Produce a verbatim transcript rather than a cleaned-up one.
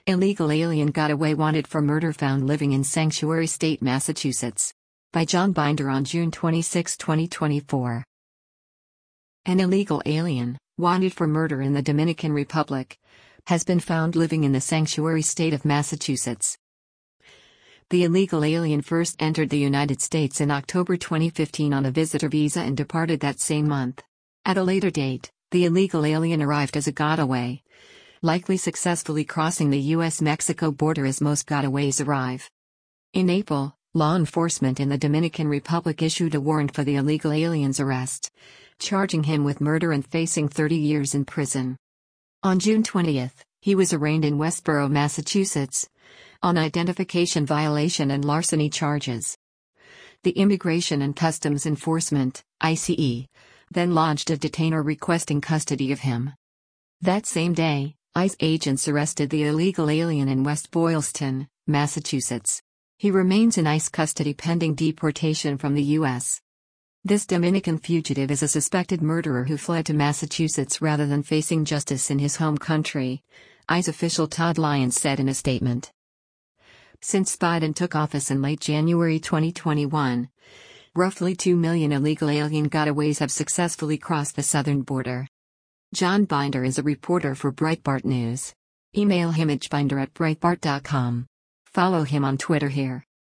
Illegal alien got away wanted for murder found living in Sanctuary State, Massachusetts. By John Binder on June twenty-sixth, twenty twenty-four. An illegal alien, wanted for murder in the Dominican Republic, has been found living in the Sanctuary State of Massachusetts. The illegal alien first entered the United States in October twenty fifteen on a visitor visa and departed that same month. At a later date, the illegal alien arrived as a getaway, likely successfully crossing the U S Mexico border as most gotaways arrive. In April, law enforcement in the Dominican Republic issued a warrant for the illegal alien's arrest, charging him with murder and facing thirty years in prison. On June twentieth, he was arraigned in Westborough, Massachusetts, on identification violation and larceny charges. The Immigration and Customs Enforcement, I C E, then lodged a detainer requesting custody of him. That same day, ICE agents arrested the illegal alien in West Boylston, Massachusetts. He remains in ICE custody pending deportation from the U S This Dominican fugitive is a suspected murderer who fled to Massachusetts rather than facing justice in his home country, ICE official Todd Lyons said in a statement. Since Biden took office in late January twenty twenty-one, roughly two million illegal alien gotaways have successfully crossed the southern border. John Binder is a reporter for Breitbart News. Email him at binder at breitbart dot com. Follow him on Twitter here.